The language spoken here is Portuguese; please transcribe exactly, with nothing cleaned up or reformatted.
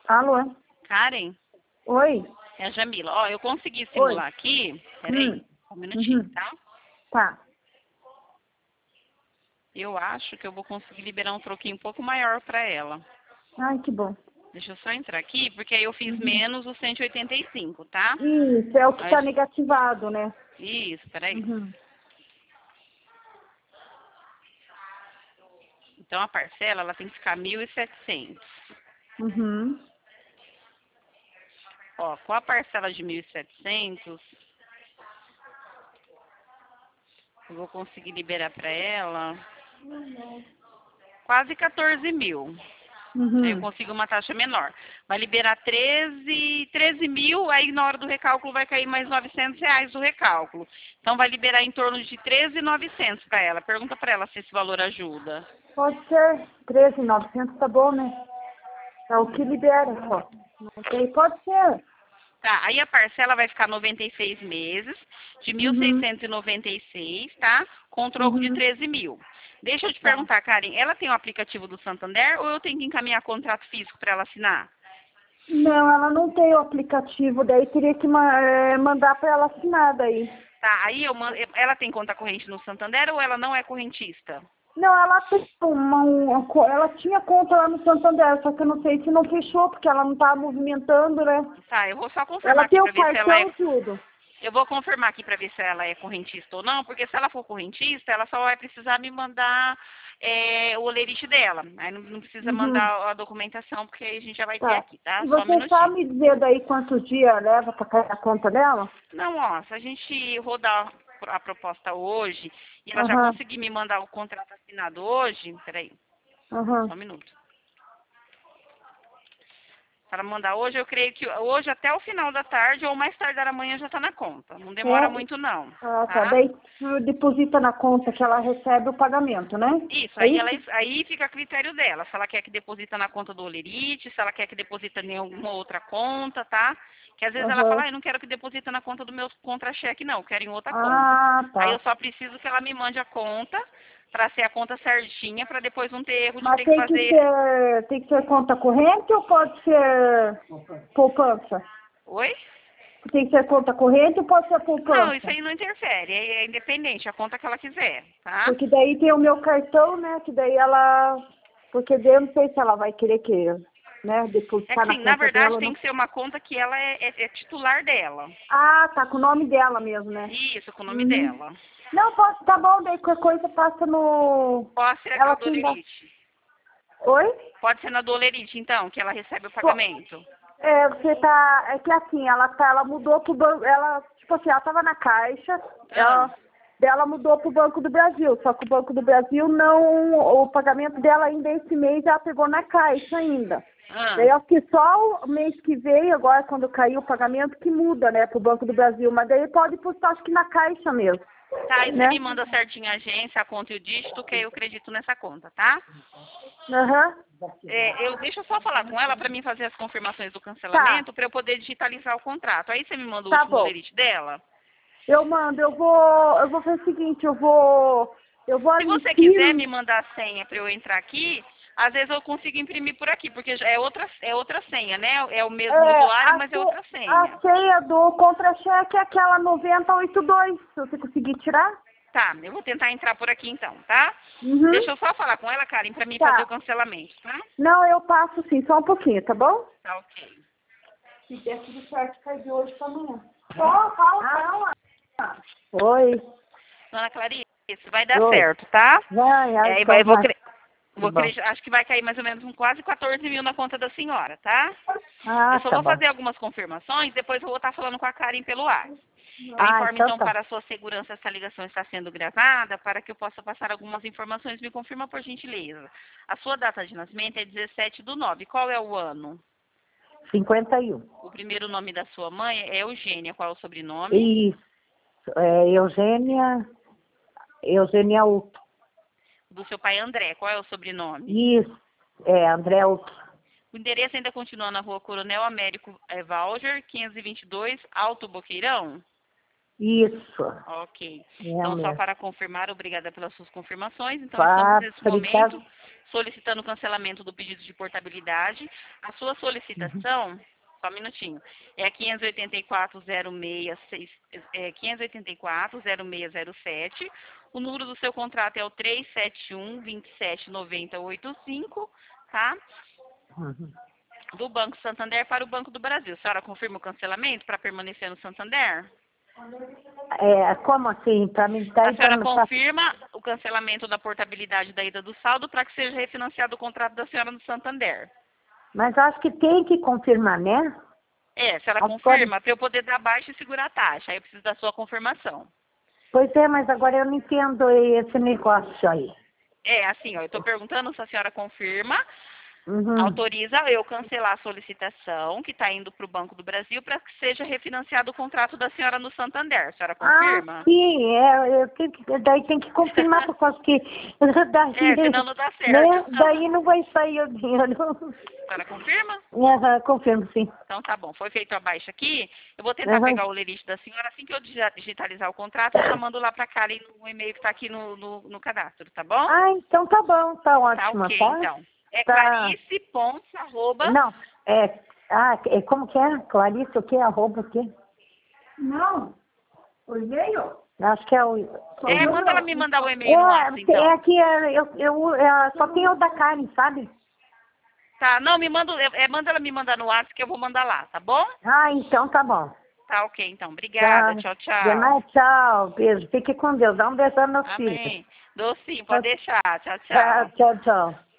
Alô? Karen, Oi? é a Jamila. Ó, eu consegui simular Oi. aqui. Peraí, Hum. um minutinho, Uhum. tá? Tá. Eu acho que eu vou conseguir liberar um troquinho um pouco maior pra ela. Ai, que bom. Deixa eu só entrar aqui, porque aí eu fiz Uhum. menos os cento e oitenta e cinco, tá? Isso, é o que tá Mas, negativado, né? isso, peraí. Uhum. Então a parcela, ela tem que ficar mil e setecentos. Uhum. Ó, com a parcela de mil e setecentos, eu vou conseguir liberar pra ela quase quatorze mil. Aí eu Uhum. consigo uma taxa menor. Vai liberar treze, treze mil, aí na hora do recálculo vai cair mais novecentos reais do recálculo. Então vai liberar em torno de treze mil e novecentos para ela. Pergunta para ela se esse valor ajuda. Pode ser. treze mil e novecentos tá bom, né? É o que libera só. Não sei, pode ser. Tá, aí a parcela vai ficar noventa e seis meses, de mil Uhum. seiscentos e noventa e seis, tá? Com troco de Uhum. treze mil. Deixa eu te Tá. perguntar, Karen, ela tem o aplicativo do Santander ou eu tenho que encaminhar contrato físico para ela assinar? Não, ela não tem o aplicativo, daí teria que ma- eh, mandar pra ela assinar daí. Tá, aí eu mando, ela tem conta corrente no Santander ou ela não é correntista? Não, ela tem uma, uma co- ela tinha conta lá no Santander, só que eu não sei se não fechou, porque ela não tá movimentando, né? Tá, eu vou só Ela confirmar aqui tem para o ver se ela cartão é. e tudo. Eu vou confirmar aqui para ver se ela é correntista ou não, porque se ela for correntista, ela só vai precisar me mandar é, o olerite dela. Aí não, não precisa Uhum. mandar a documentação, porque aí a gente já vai ter Tá. aqui, tá? E Só um você minutinho. sabe me dizer daí quantos dias leva pra cair a conta dela? Não, ó, se a gente rodar a proposta hoje e ela já Aham, conseguir me mandar o contrato assinado hoje, peraí, aham. só um minuto. Para mandar hoje, eu creio que hoje até o final da tarde ou mais tardar amanhã já está na conta. Não demora É? muito não, Ah, tá. tá? Daí tu deposita na conta que ela recebe o pagamento, né? Isso, É aí, ela, isso? aí fica a critério dela. Se ela quer que deposita na conta do Olerite, se ela quer que deposita em alguma outra conta, tá? Que às vezes ela fala, Aham. ah, eu não quero que deposita na conta do meu contra-cheque, não, eu quero em outra conta. Ah, Aí eu tá. só preciso que ela me mande a conta para ser a conta certinha, para depois não ter erro de Mas ter que tem que fazer. ser, tem que ser conta corrente ou pode ser poupança? Oi? Tem que ser conta corrente ou pode ser Não, isso poupança? aí não interfere, é, é independente, a conta que ela quiser, tá? Porque daí tem o meu cartão, né? Que daí ela. Porque daí eu não sei se ela vai querer que, né, É que depositar na sim, na conta verdade dela ou tem não. que ser uma conta que ela é, é- é titular dela. Ah, tá com o nome dela mesmo, né? Isso, com o nome Uhum. dela. Não, pode, tá bom, daí qualquer coisa passa no. Pode ser aquela Ela do tem da. Olerite. Oi? Pode ser na do Olerite, então, que ela recebe o Po- pagamento. É, você tá. É que assim, ela tá, ela mudou pro banco. Ela, tipo assim, ela tava na caixa, Ah, ela, daí ela mudou pro Banco do Brasil. Só que o Banco do Brasil não. O pagamento dela ainda esse mês ela pegou na caixa ainda. ah. Daí acho que só o mês que vem, agora quando cair o pagamento, que muda, né, pro Banco do Brasil. Mas daí pode postar, acho que na caixa mesmo, Tá, aí você né? me manda certinho a agência, a conta e o dígito, que aí eu acredito nessa conta, tá? Aham. É, eu, deixa eu só falar com ela para mim fazer as confirmações do Tá, cancelamento para eu poder digitalizar o contrato. Aí você me manda o tá último bom. Olerite dela. Eu mando, eu vou, eu vou fazer o seguinte, eu vou, eu vou Se ali, você quiser imprimo. me mandar a senha para eu entrar aqui, às vezes eu consigo imprimir por aqui, porque já é outra, é outra senha, né? É o mesmo É, usuário, a, mas é ce- outra senha. a ceia do contra-cheque é aquela noventa e oito dois, se você conseguir tirar. Tá, eu vou tentar entrar por aqui então, tá? Deixa Uhum. eu só falar com ela, Karen, para mim fazer o Tá. cancelamento, tá? Não, eu passo sim, só um pouquinho, tá bom? Tá ok. Se der tudo certo, cai de hoje pra amanhã. Só, fala, fala. Oi. Dona Clarice, vai dar Oi. certo, tá? Vai, É, acho aí que vai, vai eu vou, dar. cre- Que vou bom. cre- acho que vai cair mais ou menos um quase quatorze mil na conta da senhora, tá? Ah, Eu só tá vou bom. fazer algumas confirmações, depois eu vou estar falando com a Karen pelo ar. Eu Ah, informo então então tá. para a sua segurança essa ligação está sendo gravada, para que eu possa passar algumas informações. Me confirma por gentileza. A sua data de nascimento é dezessete do nove. Qual é o ano? cinquenta e um. O primeiro nome da sua mãe é Eugênia. Qual é o sobrenome? Isso. É, Eugênia, Eugênia Uc. Do seu pai André. Qual é o sobrenome? Isso. É, André Uc. O endereço ainda continua na rua Coronel Américo é, Valger, quinhentos e vinte e dois, Alto Boqueirão? Isso. Ok. É Então, só mesmo. para confirmar, obrigada pelas suas confirmações. Então, estamos Tá, nesse momento obrigada. solicitando o cancelamento do pedido de portabilidade. A sua solicitação, uhum. só um minutinho, é a quinhentos e oitenta e quatro, zero seis seis, é, quinhentos e oitenta e quatro, zero seis zero sete. O número do seu contrato é o três sete um, dois sete nove zero oito cinco, tá? Uhum. Do Banco Santander para o Banco do Brasil. A senhora confirma o cancelamento para permanecer no Santander? É, como assim? Para mim tá A senhora pra... confirma o cancelamento da portabilidade da ida do saldo para que seja refinanciado o contrato da senhora no Santander. Mas acho que tem que confirmar, né? É, se ela Agora... confirma, para eu poder dar baixa e segurar a taxa. Aí eu preciso da sua confirmação. Pois é, mas agora eu não entendo esse negócio aí. É, assim, ó, eu estou perguntando se a senhora confirma, uhum. autoriza eu cancelar a solicitação que está indo para o Banco do Brasil para que seja refinanciado o contrato da senhora no Santander. A senhora confirma? Ah, sim, é, eu tenho que, daí tem que confirmar, por causa que daí, é, senão não dá certo. né, daí não vai sair o dinheiro. A senhora confirma? Uhum, confirmo, sim. Então tá bom, foi feito a baixa aqui. Eu vou tentar Uhum. pegar o lerite da senhora. Assim que eu digitalizar o contrato, eu já mando lá para a Karen no e-mail que está aqui no, no, no cadastro, tá bom? Ah, então tá bom, tá ótimo, Tá ok, tá? então. É Tá. Clarice Pontes, arroba... Não, é, ah, é, como que é? Clarice o quê? Arroba o quê? Não, o e-mail? Acho que é o... É, manda ela me mandar o e-mail no WhatsApp, É, então. é que é, eu, eu, é, só tem o da Karen, sabe? Tá, não, me manda, é, manda ela me mandar no WhatsApp que eu vou mandar lá, tá bom? Ah, então tá bom. Tá ok, então. Obrigada, Tá. tchau, De tchau. nada, tchau, beijo. Fique com Deus. Dá um beijão no filho. Amém. Dou sim, pode deixar. Tchau, Tá, tchau. tchau, tchau.